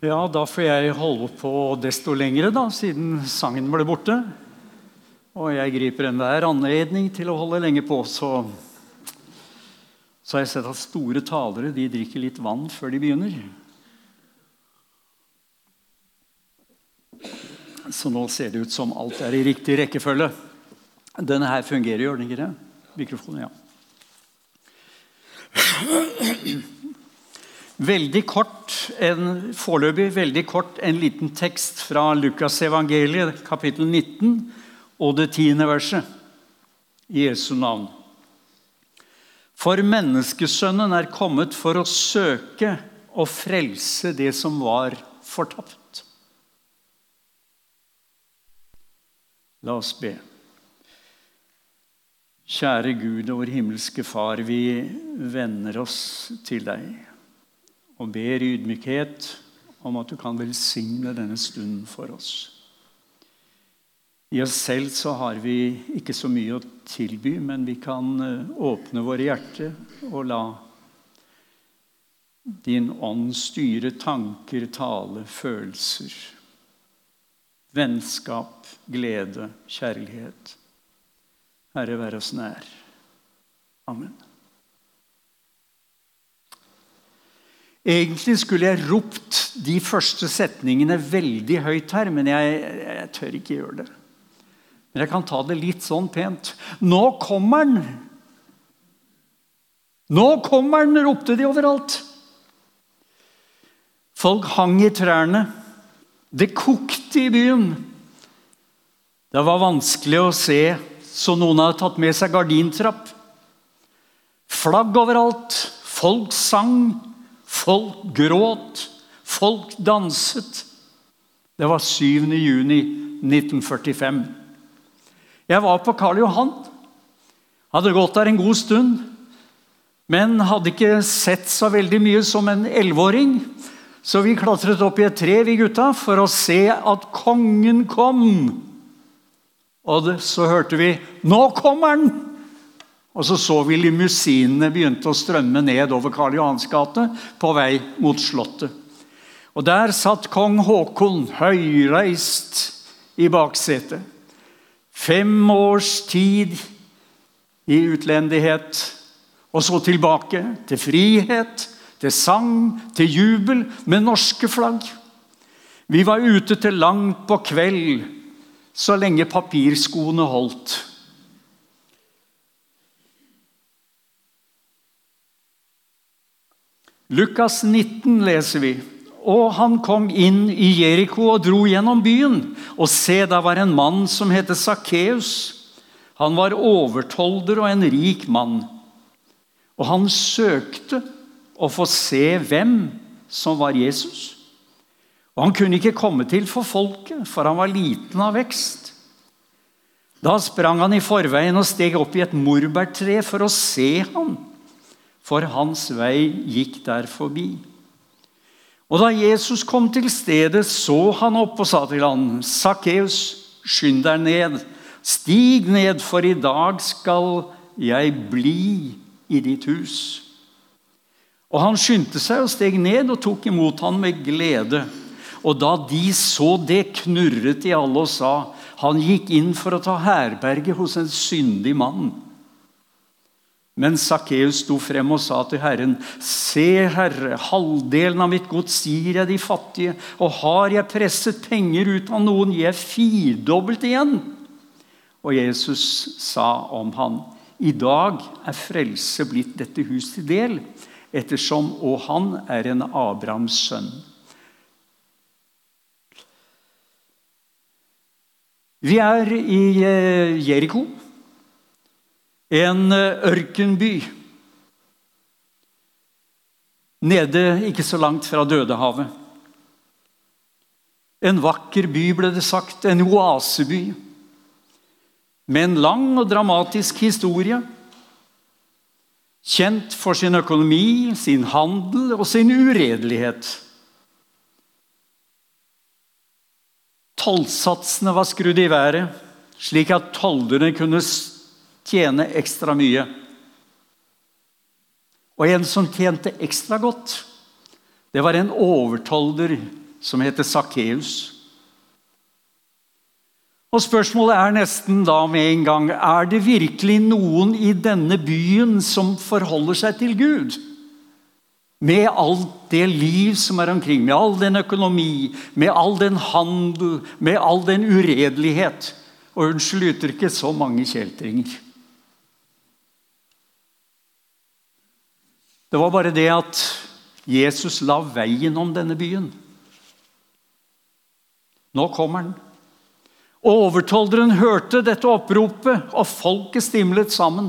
Ja, da får jeg holde på desto lengre da, siden sangen ble borte. Og jeg griper enhver anledning til å holde lenge på, så har jeg sett at store talere, de drikker litt vann før de begynner. Så nå ser det ut som alt er i riktig rekkefølge. Denne her fungerer, gjør den ikke det? Mikrofonen, ja. Foreløpig veldig kort, en liten tekst fra Lukas evangeliet, kapittel 19, og det 10. verset, i Jesu navn. For menneskesønnen er kommet for å søke og frelse det som var fortapt. La oss be. Kjære Gud og vår himmelske Far, vi vender oss til deg og ber i ydmykhet om at du kan velsigne denne stunden for oss. I oss selv så har vi ikke så mye å tilby, men vi kan åpne våre hjerter og la din ånd styre tanker, tale, følelser, vennskap, glede, kjærlighet. Herre, vær oss nær. Amen. Egentlig skulle jeg ropt de første setningene veldig høyt her, men jeg tør ikke gjøre det. Men jeg kan ta det litt sånn pent. Nå kommer den! Nå kommer den, ropte de overalt. Folk hang i trærne. Det kokte i byen. Det var vanskelig å se, så noen hadde tatt med seg gardintrapp. Flagg overalt. Folk sang. Folk gråt. Folk danset. Det var 7. juni 1945. Jeg var på Karl Johan. Hadde gått der en god stund, men hadde ikke sett så veldig mye som en 11-åring. Så vi klatret opp i et tre, vi gutta, for å se at kongen kom. Og så hørte vi, nå kommer den! Og så vi limousinene begynte å strømme ned over Karl Johans gate på vei mot slottet. Og der satt kong Håkon høyreist i baksetet. 5 års tid i utlendighet, og så tilbake til frihet, til sang, til jubel med norske flagg. Vi var ute til langt på kveld, så lenge papirskoene holdt. Lukas 19 leser vi. Og han kom inn i Jericho og dro gjennom byen. Og se, der var en mann som heter Sakkeus. Han var overtolder og en rik mann. Og han søkte å få se hvem som var Jesus. Og han kunne ikke komme til for folket, for han var liten av vekst. Da sprang han i forveien og steg opp i et morbærtre for å se ham. For hans vei gikk der forbi. Og da Jesus kom til stedet, så han opp og sa til han, Sakkeus, skynd deg ned, stig ned, for i dag skal jeg bli i ditt hus. Og han skyndte seg og steg ned og tok imot han med glede. Og da de så det, knurret de alle og sa, han gikk inn for å ta herberge hos en syndig mann. Men Sakkeus sto frem og sa til Herren, se, Herre, halvdelen av mitt gods gir jeg de fattige, og har jeg presset penger ut av noen, gir jeg 4-dobbelt igjen. Og Jesus sa om han, i dag er frelse blitt dette hus til del, ettersom og han er en Abrahams sønn. Vi er i Jericho, en ørkenby, nede ikke så langt fra Dødehavet. En vakker by ble det sagt, en oaseby, med en lang og dramatisk historie, kjent for sin økonomi, sin handel og sin uredelighet. Tollsatsene var skrudd i været, slik at tolderne kunne tjene ekstra mye. Og en som tjente ekstra godt, det var en overtolder som heter Sakkeus. Og spørsmålet nesten da med en gang, det virkelig noen i denne byen som forholder seg til Gud? Med alt det liv som omkring, med all den økonomi, med all den handel, med all den uredelighet. Og unnskyld uttrykket, så mange kjeltringer. Det var bare det at Jesus la veien om denne byen. Nå kommer den. Og overtolderen hørte dette oppropet, og folket stimlet sammen.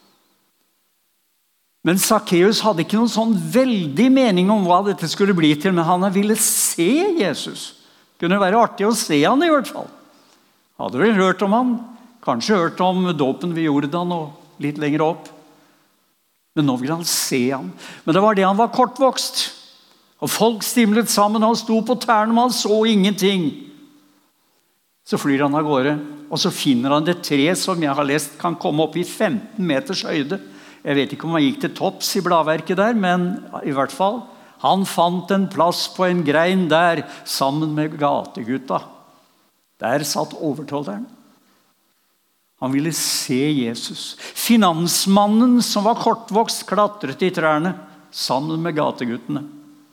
Men Sakkeus hadde ikke noen sånn veldig mening om hva dette skulle bli til, men han ville se Jesus. Det kunne være artig å se han i hvert fall. Hadde vel hørt om han, kanskje hørt om dåpen ved Jordan og litt lenger opp. Men nå ville han se han. Men det var det han var kortvokst. Og folk stimlet sammen, og han sto på tærne, men han så ingenting. Så flyr han av gårde, og så finner han det tre som jeg har lest kan komme opp i 15 meters høyde. Jeg vet ikke om han gikk til topps i bladverket der, men i hvert fall, han fant en plass på en grein der, sammen med gategutta. Der satt overtolderen. Han ville se Jesus. Finansmannen som var kortvokst klatret i trærne, sammen med gateguttene.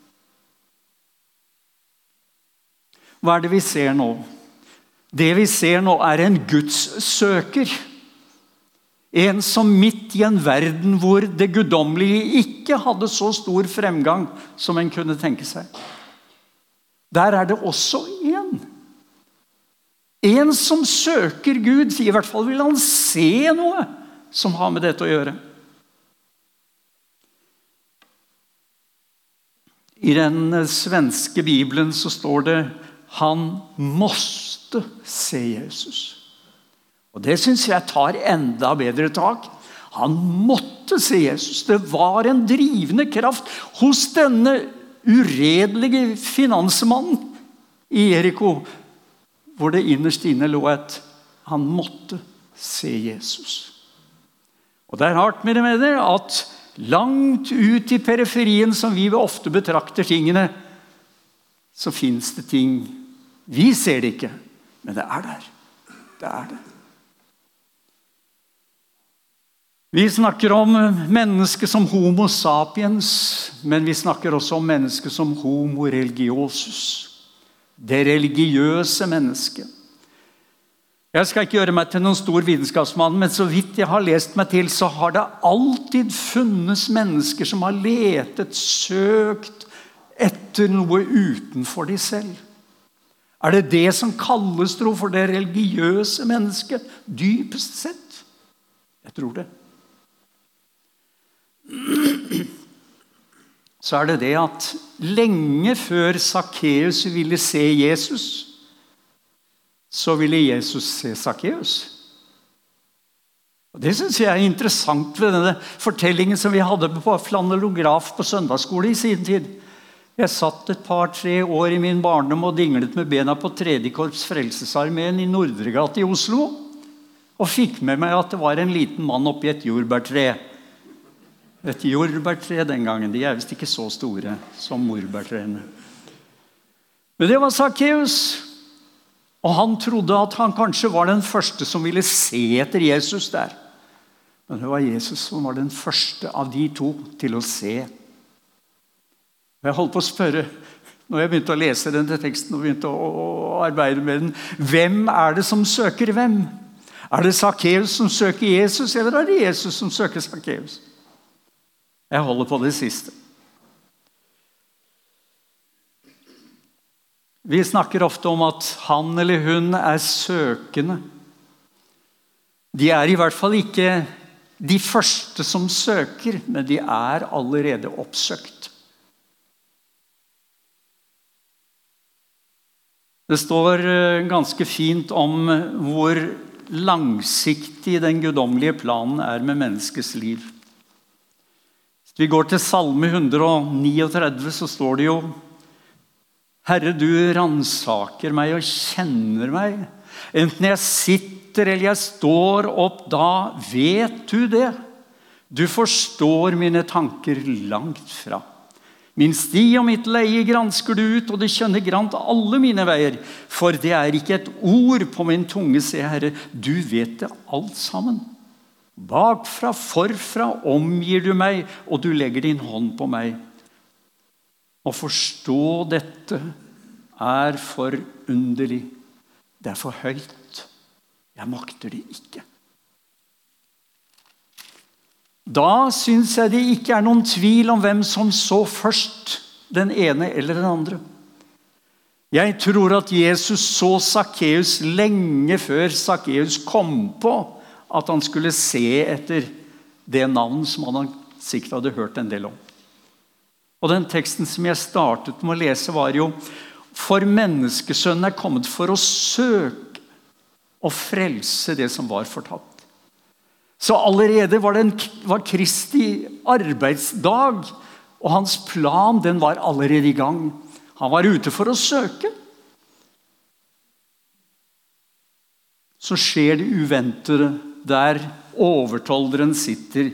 Hva det vi ser nå? Det vi ser nå en Guds søker. En som midt i en verden hvor det guddommelige ikke hadde så stor fremgang som en kunne tenke seg. Der det også en. En som søker Gud, i hvert fall vil han se noe som har med dette å gjøre. I den svenske Bibelen så står det han måste se Jesus. Og det synes jeg tar enda bedre tak. Han måtte se Jesus. Det var en drivende kraft hos denne uredelige finansmannen i Jeriko, hvor det innerst inne lå han måtte se Jesus. Og det hardt med det at langt ut i periferien som vi ofte betrakter tingene, så finnes det ting. Vi ser det ikke, men det der. Det det. Vi snakker om mennesket som homo sapiens, men vi snakker også om mennesket som homo religiosus. Det religiøse mennesket. Jeg skal ikke gjøre meg til noen stor vitenskapsmann, men så vidt jeg har lest meg til, så har det alltid funnes mennesker som har letet, søkt etter noe utenfor de selv. Det det som kalles, tro, for det religiøse mennesket, dypest sett? Jeg tror det. Så det at lenge før Sakkeus ville se Jesus, så ville Jesus se Sakkeus. Og det synes jeg interessant ved denne fortellingen som vi hadde på flanellograf på søndagsskole i sin tid. Jeg satt et par-tre år i min barndom og dinglet med bena på 3. korps Frelsesarmeen i Nordregate i Oslo, og fikk med meg at det var en liten mann oppi et jordbærtre. Et jordbærtre den gangen, de visst ikke så store som morbærtrene. Men det var Sakkeus, og han trodde at han kanskje var den første som ville se etter Jesus der. Men det var Jesus som var den første av de to til å se. Jeg holdt på å spørre, når jeg begynte å lese denne teksten og begynte å arbeide med den, hvem det som søker hvem? Det Sakkeus som søker Jesus, eller det Jesus som søker Sakkeus? Jeg holder på det siste. Vi snakker ofte om at han eller hun søkende. De i hvert fall ikke de første som søker, men de allerede oppsøkt. Det står ganske fint om hvor langsiktig den guddommelige planen med menneskets liv. Hvis vi går til Salme 139, så står det jo: Herre, du ransaker meg og kjenner meg. Enten jeg sitter eller jeg står opp, da vet du det. Du forstår mine tanker langt fra. Min sti og mitt leie gransker du ut, og det kjenner grant alle mine veier. For det ikke et ord på min tunge, se Herre, du vet det alt sammen. Bakfra, forfra omgir du meg, og du legger din hånd på meg. Å forstå dette for underlig. Det for høyt. Jeg makter det ikke. Da synes jeg det ikke noen tvil om hvem som så først, den ene eller den andre. Jeg tror at Jesus så Sakkeus lenge før Sakkeus kom på at han skulle se etter det navn som han sikkert hadde hørt en del om. Og den teksten som jeg startet med å lese var jo: For menneskesønnen kommet for å søke og frelse det som var fortapt. Så allerede var Kristi arbeidsdag, og hans plan den var allerede i gang. Han var ute for å søke. Så skjer det uventede der overtolderen sitter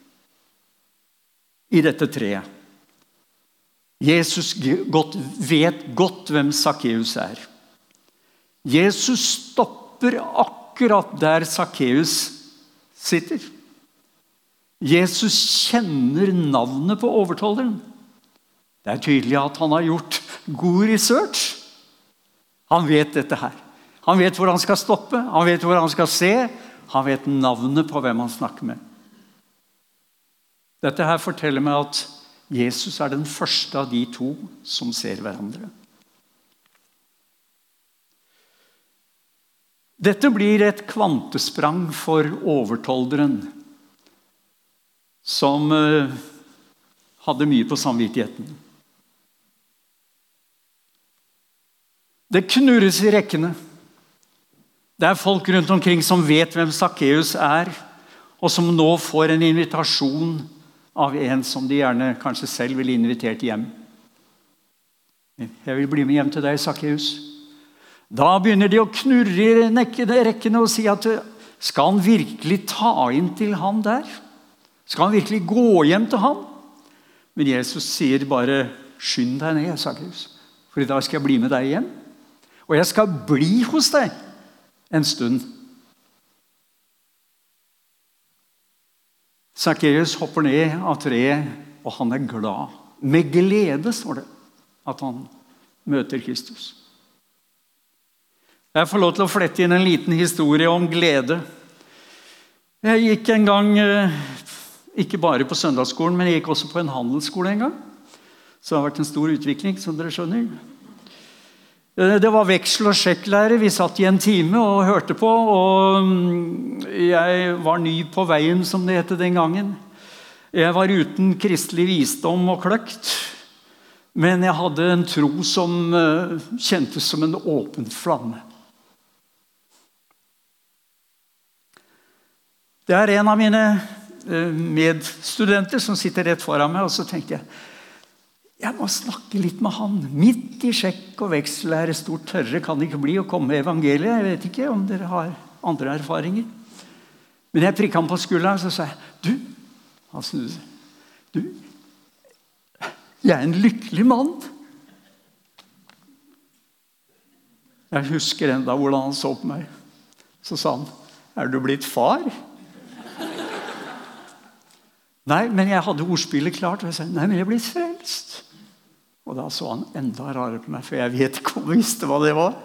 i dette treet. Jesus vet godt hvem Sakkeus Jesus stopper akkurat der Sakkeus sitter. Jesus kjenner navnet på overtolderen. Det tydelig at han har gjort god research. Han vet dette her. Han vet hvor han skal stoppe, han vet hvor han skal se, han vet navnet på hvem han snakker med. Dette her forteller meg at Jesus den første av de to som ser hverandre. Dette blir et kvantesprang for overtolderen, som hadde mye på samvittigheten. Det knurres i rekkene. Det folk rundt omkring som vet hvem Sakkeus og som nå får en invitasjon av en som de gjerne kanskje selv ville invitert hjem. Jeg vil bli med hjem til deg, Sakkeus. Da begynner de å knurre i rekkene og si at skal han virkelig ta inn til han der? Skal han virkelig gå hjem til han? Men Jesus sier bare, skynd deg ned, Sakkeus, for da skal jeg bli med deg hjem. Og jeg skal bli hos deg en stund. Sakkeus hopper ned av treet, og han glad. Med glede, står det, at han møter Kristus. Jeg får lov til å flette inn en liten historie om glede. Jeg gikk en gang, ikke bare på søndagsskolen, men jeg gikk også på en handelsskole en gang. Så det har vært en stor utvikling, som dere skjønner. Det var veksel- og sjekklære. Vi satt i en time og hørte på, og jeg var ny på veien, som det het den gangen. Jeg var uten kristelig visdom og kløkt, men jeg hadde en tro som kjentes som en åpen flamme. Det en av mine medstudenter som sitter rett foran meg, og så tenkte jeg må snakke litt med han. Midt i sjekk og veksellære, stort tørre kan det ikke bli å komme med evangeliet. Jeg vet ikke om dere har andre erfaringer. Men jeg prikket ham på skulderen, så sa jeg, han snudde seg. Jeg en lykkelig mann. Jeg husker enda hvordan han så på meg. Så sa han, du blitt far? Nei, men jeg hadde ordspillet klart, og jeg sa, nei, men jeg ble frelst. Og da så han enda rarere på meg, for jeg vet ikke om jeg visste hva det var.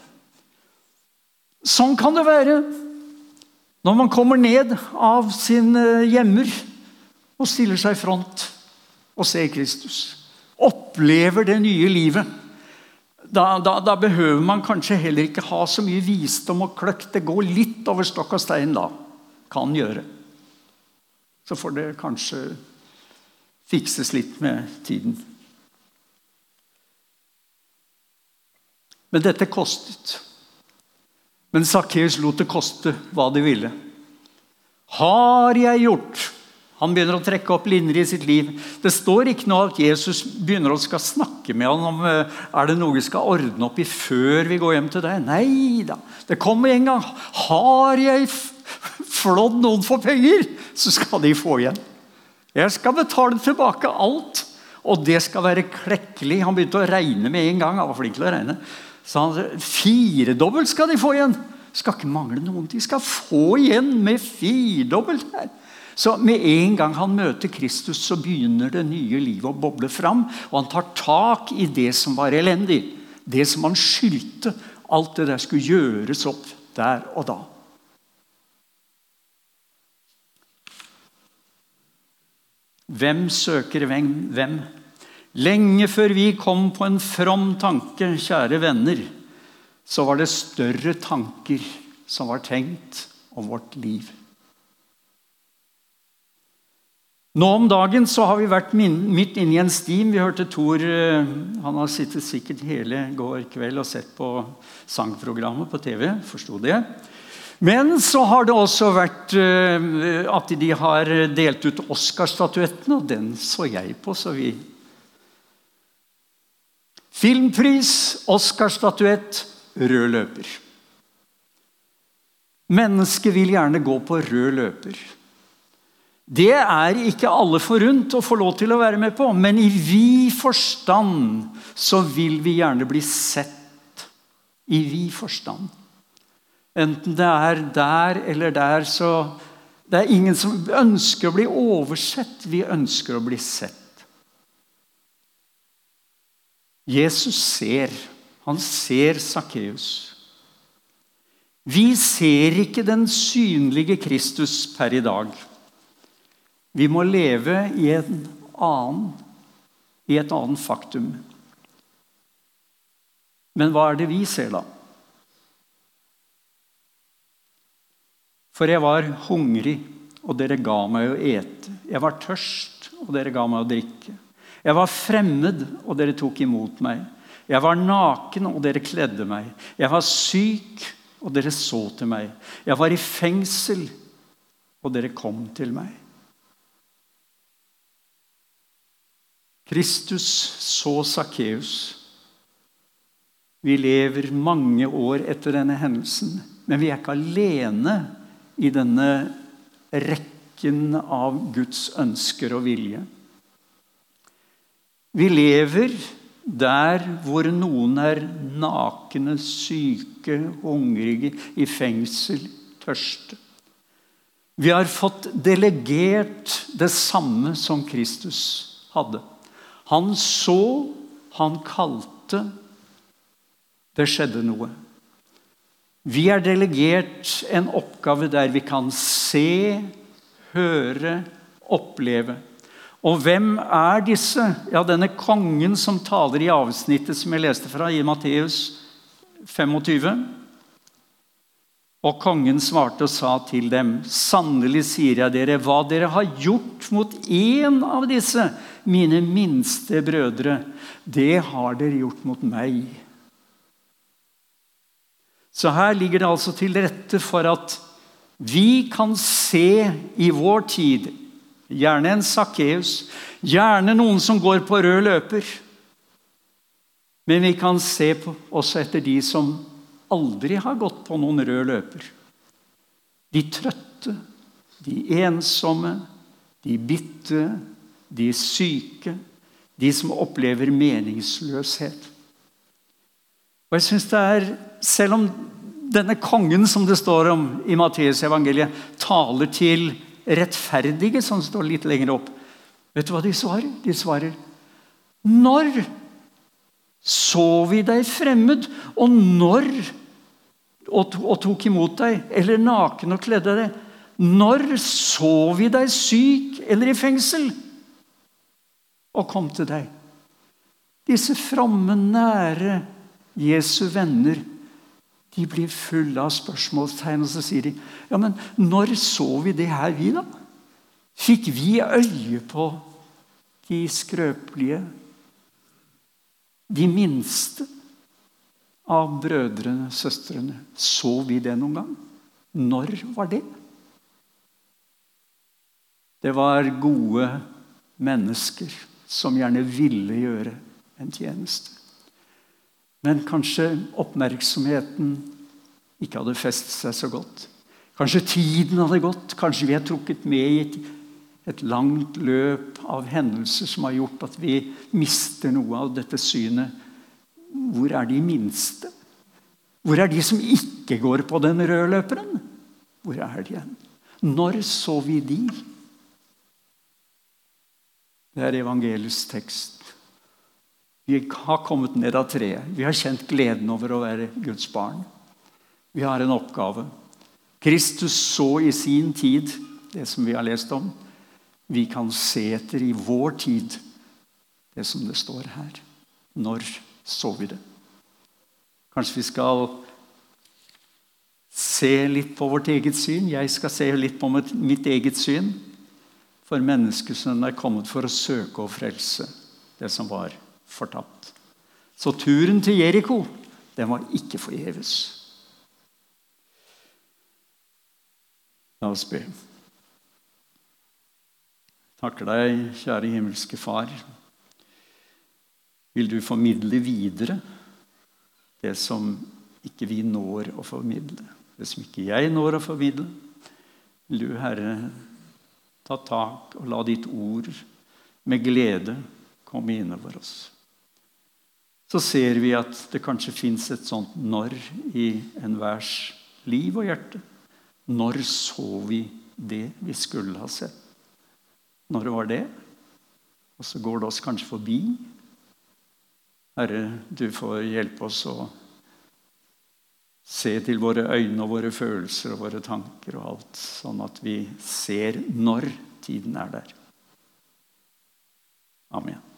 Sånn kan det være når man kommer ned av sin hjemmer og stiller seg i front og ser Kristus. Opplever det nye livet. Da behøver man kanskje heller ikke ha så mye visdom og kløkt. Det går litt over stokk og stein da. Kan gjøre. Så får det kanskje fikses litt med tiden. Men dette kostet. Men Sakkeus lot det koste hva det ville. Har jeg gjort? Han begynner å trekke opp linjer i sitt liv. Det står ikke noe at Jesus begynner å skal snakke med han om det noe vi skal ordne opp i før vi går hjem til deg. Nei da, det kommer en gang. Har jeg flådd noen for penger, så skal de få igjen. Jeg skal betale tilbake alt. Og det skal være klekkelig. Han begynte å regne med en gang. Han var flink til å regne. Så han sa, 4-dobbelt skal de få igjen. Skal ikke mangle noen. De skal få igjen med 4-dobbelt her. Så med en gang han møter Kristus, så begynner det nye livet å boble fram. Og han tar tak i det som var elendig. Det som han skyldte. Alt det der skulle gjøres opp der og da. Hvem søker hvem? Lenge før vi kom på en from tanke, kjære venner, så var det større tanker som var tenkt om vårt liv. Nå om dagen så har vi vært midt inne i en stim. Vi hørte Tor, han har sittet sikkert hele går kveld og sett på sangprogrammet på TV, forstod det. Men så har det også vært at de har delt ut Oscar-statuetten, og den så jeg på, så vi... Filmpris, Oscar-statuett, rød løper. Mennesker vil gjerne gå på rød løper. Det er ikke alle forunt å få lov til å være med på, men i vid forstand så vil vi gjerne bli sett. I vid forstand. Enten det er der eller der, så det er ingen som ønsker å bli oversett. Vi ønsker å bli sett. Jesus ser. Han ser Sakkeus. Vi ser ikke den synlige Kristus per i dag. Vi må leve i et annet faktum. Men hva er det vi ser da? For jeg var hungrig, og dere ga meg å ete. Jeg var tørst, og dere ga meg å drikke. Jeg var fremmed, og dere tok imot meg. Jeg var naken, og dere kledde meg. Jeg var syk, og dere så til meg. Jeg var i fengsel, og dere kom til meg. Kristus så Sakkeus. Vi lever mange år etter denne hendelsen, men vi er ikke alene i denne rekken av Guds ønsker og vilje. Vi lever der hvor noen er nakne, syke, hungrige, i fengsel, tørste. Vi har fått delegert det samme som Kristus hadde. Han så, han kalte, det skjedde noe. Vi er delegert en oppgave der vi kan se, høre, oppleve. Og hvem er disse? Ja, denne kongen som taler i avsnittet som jeg leste fra i Matteus 25. Og kongen svarte og sa til dem, sannelig sier jeg dere, hva dere har gjort mot en av disse, mine minste brødre, det har dere gjort mot meg. Så her ligger det altså til rette for at vi kan se i vår tid, gjerne en Sakkeus, gjerne noen som går på rød løper, men vi kan se på, også etter de som aldri har gått på noen rød løper. De trøtte, de ensomme, de bitte, de syke, de som opplever meningsløshet. Og jeg synes det er, selv om denne kongen som det står om i Matteus evangeliet, taler til rettferdige, som står litt lenger opp. Vet du hva de svarer? De svarer, når så vi deg fremmed, og når og tok imot deg, eller naken og kledde deg, når så vi deg syk eller i fengsel, og kom til deg. Disse fromme, nære Jesu venner, de blir fulle av spørsmålstegn, og så sier de, ja, men når så vi det her vi da? Fikk vi øye på de skrøpelige, de minste av brødrene, søstrene? Så vi det noen gang? Når var det? Det var gode mennesker som gjerne ville gjøre en tjeneste. Men kanskje oppmerksomheten ikke hadde festet seg så godt. Kanskje tiden hadde gått. Kanskje vi er trukket med et langt løp av hendelser som har gjort at vi mister noe av dette synet. Hvor er de minste? Hvor er de som ikke går på den røde løperen? Hvor er de igjen? Når så vi de? Det er evangeliets tekst. Vi har kommet ned av treet. Vi har kjent gleden over å være Guds barn. Vi har en oppgave. Kristus så i sin tid, det som vi har lest om. Vi kan se etter i vår tid, det som det står her. Når så vi det? Kanskje vi skal se litt på vårt eget syn. Jeg skal se litt på mitt eget syn. For menneskesønnen er kommet for å søke og frelse det som var fortapt. Så turen til Jericho, den var ikke forgjeves. La oss be. Takker deg, kjære himmelske far. Vil du formidle videre det som ikke vi når å formidle, det som ikke jeg når å formidle? Vil du, Herre, ta tak og la ditt ord med glede komme innover oss. Så ser vi at det kanskje finnes et sånt når i enhvers liv og hjerte. Når så vi det vi skulle ha sett? Når var det? Og så går det oss kanskje forbi. Herre, du får hjelpe oss å se til våre øyne og våre følelser og våre tanker og alt, sånn at vi ser når tiden er der. Amen.